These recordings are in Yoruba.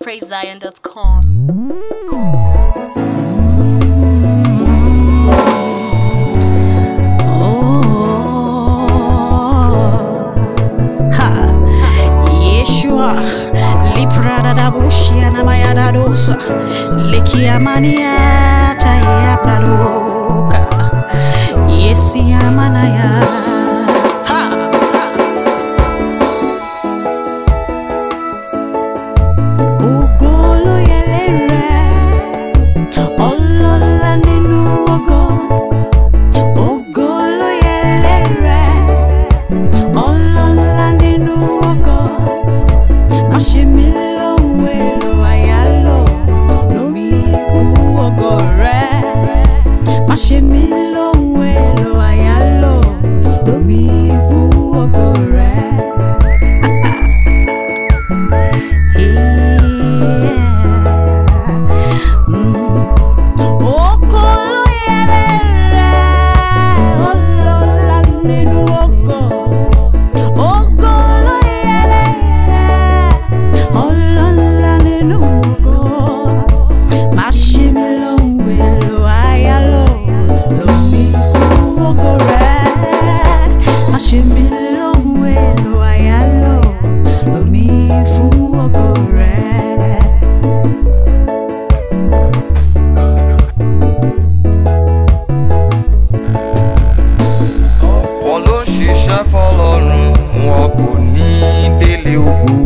PraiseZion.com. Liprada da bushia na mayada dosa Likia mania taya pradoka Yesi amanaya Ugolo yelere Olola ninu ogo Ugolo yelere Olola ninu ogo Mashimilo welo ayalo lomi fuogore Mashimilo welo ayalo lomi fuogore Okolo yelere olola ninu ogo Okolo yelere olola ninu ogo Mashimilo welo ayalo lomi fuogore Mashimilo welo ayalo lomi fuogore Wọ́n ló ń ṣiṣẹ́ fọ́lọ́run, wọn kò ní délé ògo.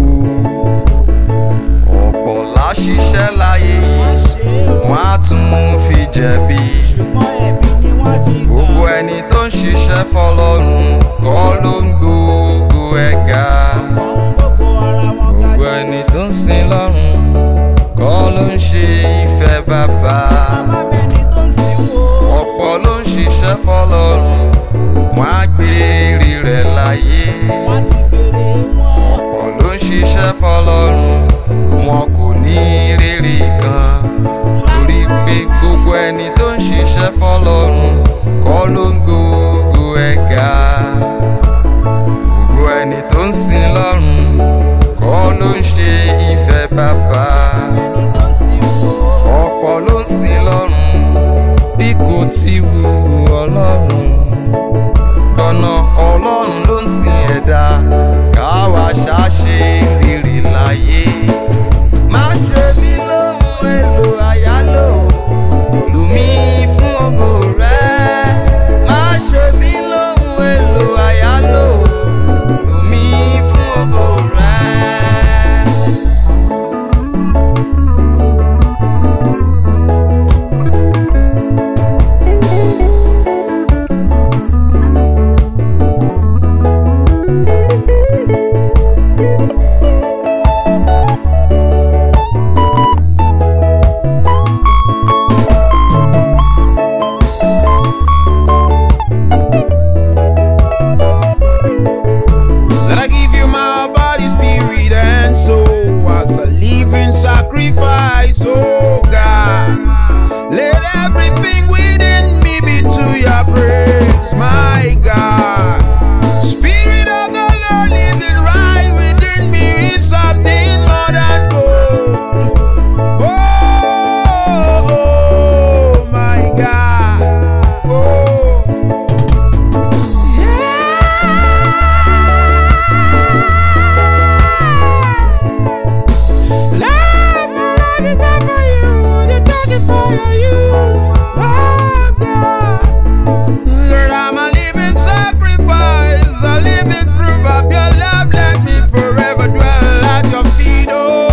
Ọ̀pọ̀ láṣiṣẹ́ láyé, wọ́n á tún fi jẹ̀bi. Gbogbo ẹni tó ń ṣiṣẹ́ fọ́lọ́run kọ́ ló ń gbogbo ẹ̀ga. Gbogbo ẹni tó ń sin lọ́run kọ́ ló ń ṣe ìfẹ́ bàbá. Ọ̀pọ̀ ló ń ṣiṣẹ́ fọ́lọ́run, wọ́n á gbèrè rẹ̀ láyé. Ọ̀pọ̀ ló ń ṣiṣẹ́ fọ́lọ́run, wọn kò ní rere kan. Torí pé gbogbo ẹni tó ń ṣiṣẹ́ fọ́lọ́run kọ́ ló ń gbogbo ẹ̀ga. Gbogbo ẹni tó ń sin lọ́run kọ́ ló ń ṣe ìfẹ́ bàbá. Ọ̀pọ̀ ló ń sin lọ́run bí kò ti wù Ọlọ́run. Ọ̀nà Ọlọ́run ló ń sin ẹ̀dá, káwa ṣáṣe rere láyé. Má ṣe mí lóhun èlò àyálò, lù mí fún ògo rẹ. Má ṣe mí lóhun èlò àyálò, lù mí fún ògo rẹ. That I give you my body, spirit, and soul as a living sacrifice, oh God. Let everything within me be to your praise, my God. Spirit of the Lord living right within me is something more than gold. Oh, my God. Oh. Love, my life is all for you. They're talking for you. Oh God, Lord, I'm a living sacrifice, a living proof of your love. Let me forever dwell at your feet.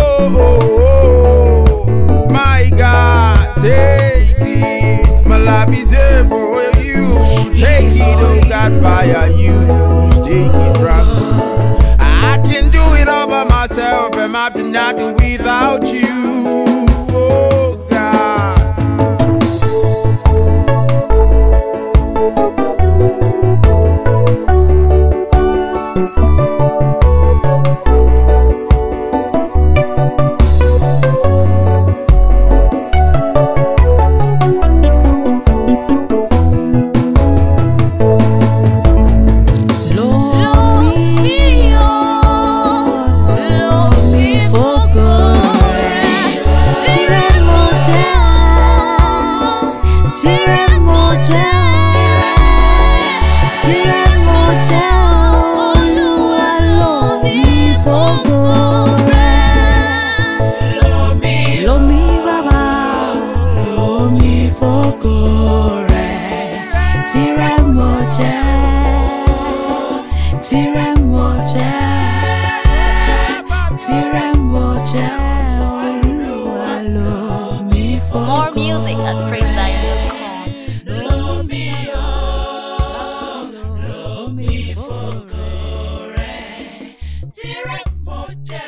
Oh, my God, take it. My life is here for you. Take it, oh God, fire you. Take it from me. I can do it all by myself, and I've done nothing without you. Oh God. Lo mi for good. Tìrẹ mo jẹ́, tìrẹ mo jẹ́, Olúwa lò mí fògo. More music at PraiseZion.com. Lò mí fògo rẹ̀, tìrẹ mo jẹ́.